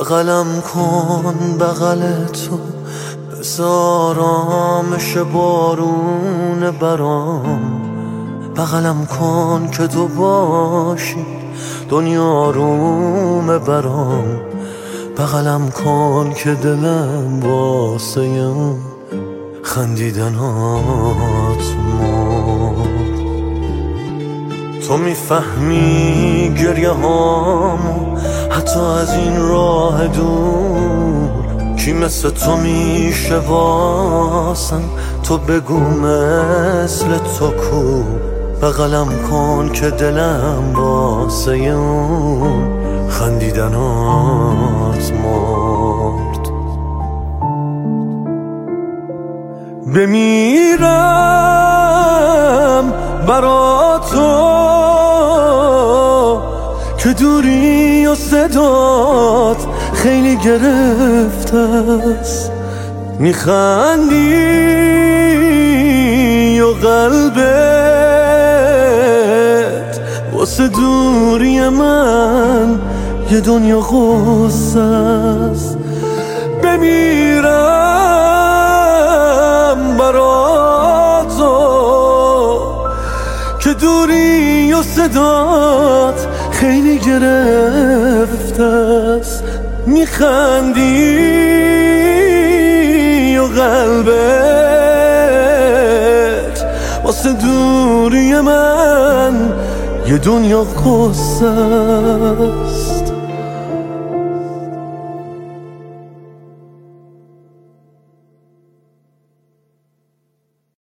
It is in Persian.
بغلم کن بغل تو، بذار آرامش بارون برام. بغلم کن که تو باشی دنیا روم برام. بغلم کن که دلم واسه اون خندیدنات مرد. تو میفهمی گریه هامو حتی از این راه دور. کی مثل تو میشه واسم، تو بگو مثل تو کو. بغلم کن که دلم واسه اون خندیدنات مرد. بمیرم برا تو که دوری و صدات خیلی گرفته است. میخندی و قلبت واسه دوری من یه دنیا غصه است. بمیرم برا تو که دوری و صدات خیلی گرفته است. میخندی و قلبت واسه دوری من یه دنیا غصه است.